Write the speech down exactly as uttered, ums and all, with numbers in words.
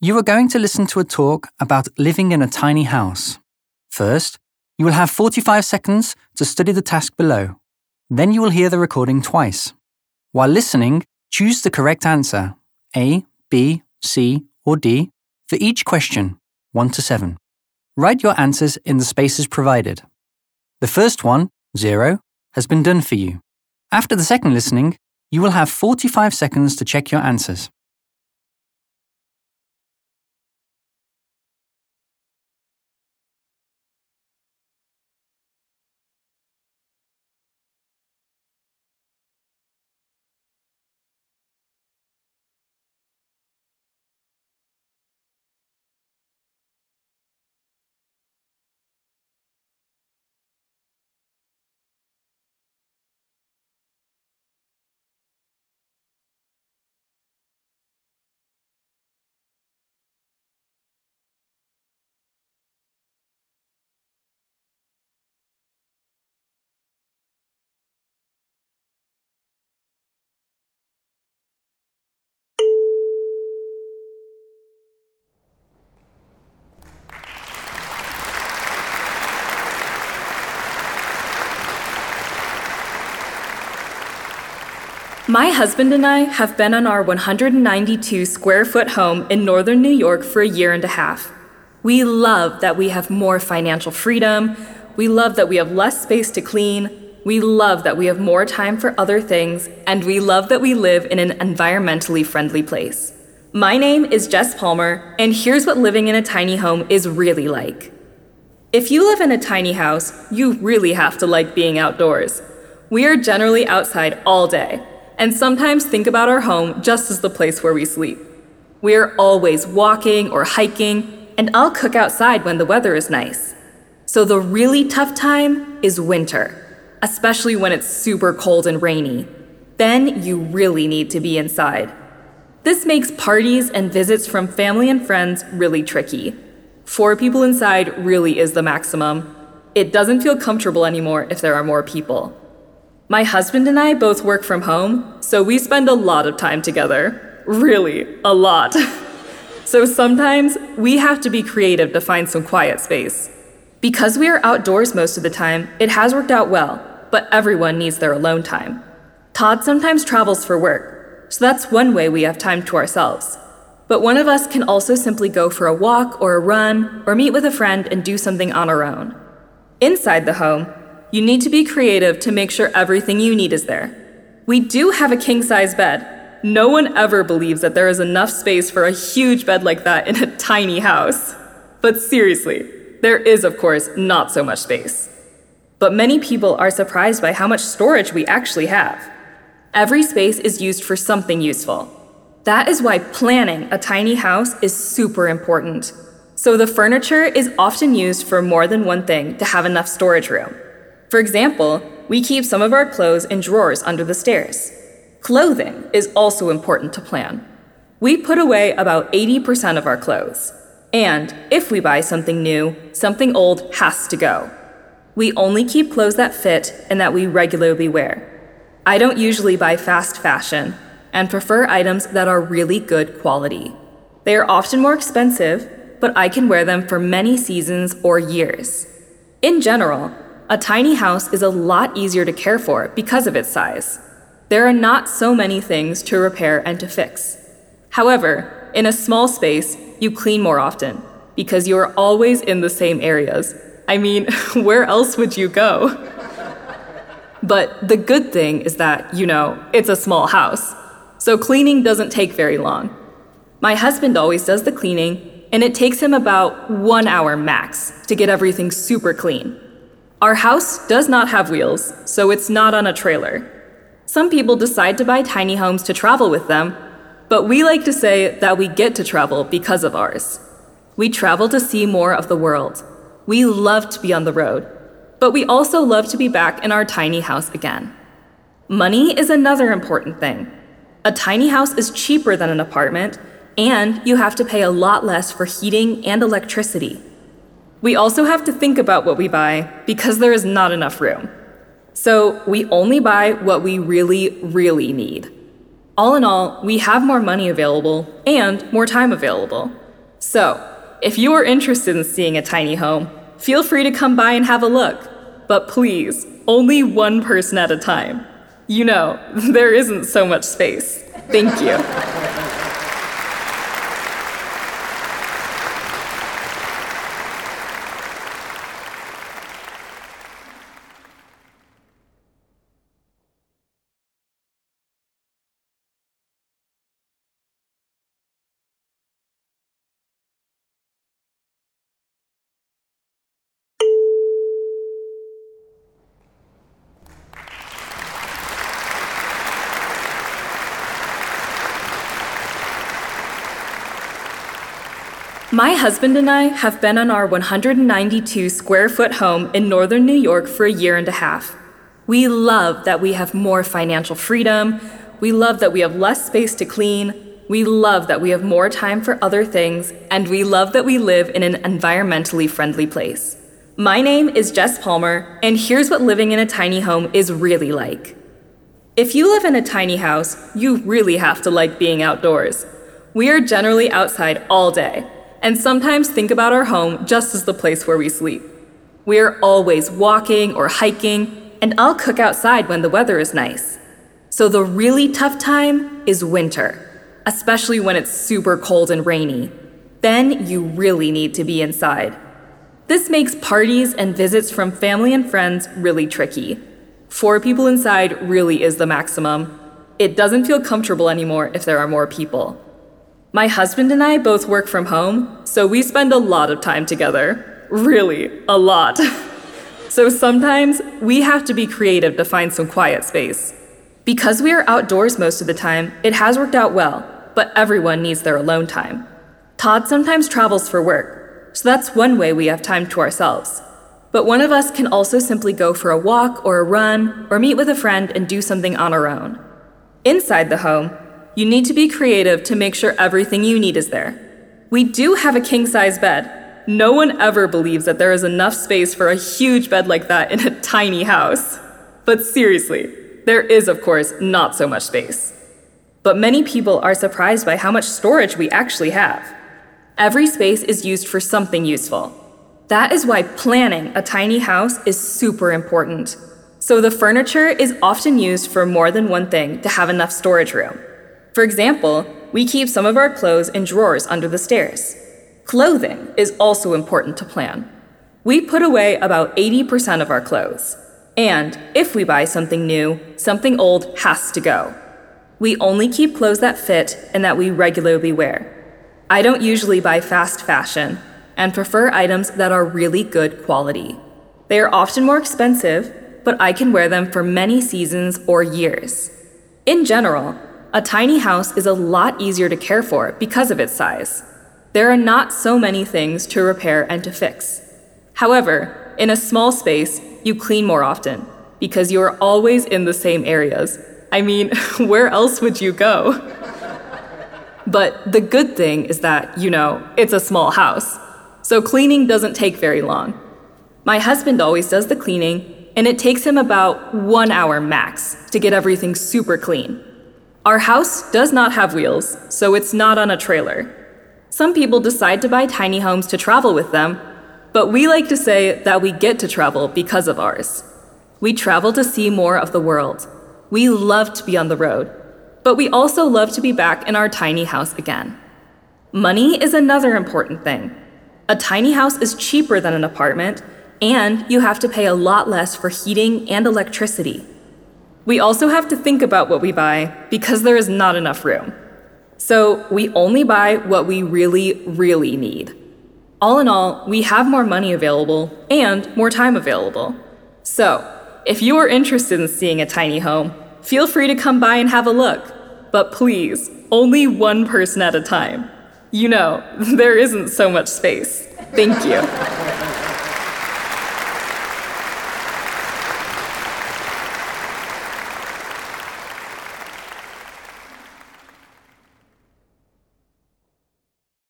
You are going to listen to a talk about living in a tiny house. First, you will have forty-five seconds to study the task below. Then you will hear the recording twice. While listening, choose the correct answer, A, B, C, or D, for each question, one to seven. Write your answers in the spaces provided. The first one, zero, has been done for you. After the second listening, you will have forty-five seconds to check your answers. My husband and I have been on our one hundred ninety-two square foot home in northern New York for a year and a half. We love that we have more financial freedom. We love that we have less space to clean. We love that we have more time for other things. And we love that we live in an environmentally friendly place. My name is Jess Palmer, and here's what living in a tiny home is really like. If you live in a tiny house, you really have to like being outdoors. We are generally outside all day, and sometimes think about our home just as the place where we sleep. We are always walking or hiking, and I'll cook outside when the weather is nice. So the really tough time is winter, especially when it's super cold and rainy. Then you really need to be inside. This makes parties and visits from family and friends really tricky. Four people inside really is the maximum. It doesn't feel comfortable anymore if there are more people. My husband and I both work from home, so we spend a lot of time together. Really, a lot. So sometimes we have to be creative to find some quiet space. Because we are outdoors most of the time, it has worked out well, but everyone needs their alone time. Todd sometimes travels for work, so that's one way we have time to ourselves. But one of us can also simply go for a walk or a run or meet with a friend and do something on our own. Inside the home, you need to be creative to make sure everything you need is there. We do have a king-size bed. No one ever believes that there is enough space for a huge bed like that in a tiny house. But seriously, there is, of course, not so much space. But many people are surprised by how much storage we actually have. Every space is used for something useful. That is why planning a tiny house is super important. So the furniture is often used for more than one thing to have enough storage room. For example, we keep some of our clothes in drawers under the stairs. Clothing is also important to plan. We put away about eighty percent of our clothes. And if we buy something new, something old has to go. We only keep clothes that fit and that we regularly wear. I don't usually buy fast fashion and prefer items that are really good quality. They are often more expensive, but I can wear them for many seasons or years. In general, a tiny house is a lot easier to care for because of its size. There are not so many things to repair and to fix. However, in a small space, you clean more often because you are always in the same areas. I mean, where else would you go? But the good thing is that, you know, it's a small house, so cleaning doesn't take very long. My husband always does the cleaning, and it takes him about one hour max to get everything super clean. Our house does not have wheels, so it's not on a trailer. Some people decide to buy tiny homes to travel with them, but we like to say that we get to travel because of ours. We travel to see more of the world. We love to be on the road, but we also love to be back in our tiny house again. Money is another important thing. A tiny house is cheaper than an apartment, and you have to pay a lot less for heating and electricity. We also have to think about what we buy because there is not enough room. So we only buy what we really, really need. All in all, we have more money available and more time available. So, if you are interested in seeing a tiny home, feel free to come by and have a look. But please, only one person at a time. You know, there isn't so much space. Thank you. My husband and I have been on our one hundred ninety-two square foot home in northern New York for a year and a half. We love that we have more financial freedom. We love that we have less space to clean. We love that we have more time for other things. And we love that we live in an environmentally friendly place. My name is Jess Palmer, and here's what living in a tiny home is really like. If you live in a tiny house, you really have to like being outdoors. We are generally outside all day, and sometimes think about our home just as the place where we sleep. We are always walking or hiking, and I'll cook outside when the weather is nice. So the really tough time is winter, especially when it's super cold and rainy. Then you really need to be inside. This makes parties and visits from family and friends really tricky. Four people inside really is the maximum. It doesn't feel comfortable anymore if there are more people. My husband and I both work from home, so we spend a lot of time together. Really, a lot. So sometimes we have to be creative to find some quiet space. Because we are outdoors most of the time, it has worked out well, but everyone needs their alone time. Todd sometimes travels for work, so that's one way we have time to ourselves. But one of us can also simply go for a walk or a run or meet with a friend and do something on our own. Inside the home, you need to be creative to make sure everything you need is there. We do have a king-size bed. No one ever believes that there is enough space for a huge bed like that in a tiny house. But seriously, there is, of course, not so much space. But many people are surprised by how much storage we actually have. Every space is used for something useful. That is why planning a tiny house is super important. So the furniture is often used for more than one thing to have enough storage room. For example, we keep some of our clothes in drawers under the stairs. Clothing is also important to plan. We put away about eighty percent of our clothes. And if we buy something new, something old has to go. We only keep clothes that fit and that we regularly wear. I don't usually buy fast fashion and prefer items that are really good quality. They are often more expensive, but I can wear them for many seasons or years. In general, a tiny house is a lot easier to care for because of its size. There are not so many things to repair and to fix. However, in a small space, you clean more often because you are always in the same areas. I mean, where else would you go? But the good thing is that, you know, it's a small house, so cleaning doesn't take very long. My husband always does the cleaning, and it takes him about one hour max to get everything super clean. Our house does not have wheels, so it's not on a trailer. Some people decide to buy tiny homes to travel with them, but we like to say that we get to travel because of ours. We travel to see more of the world. We love to be on the road, but we also love to be back in our tiny house again. Money is another important thing. A tiny house is cheaper than an apartment, and you have to pay a lot less for heating and electricity. We also have to think about what we buy because there is not enough room. So we only buy what we really, really need. All in all, we have more money available and more time available. So, if you are interested in seeing a tiny home, feel free to come by and have a look. But please, only one person at a time. You know, there isn't so much space. Thank you.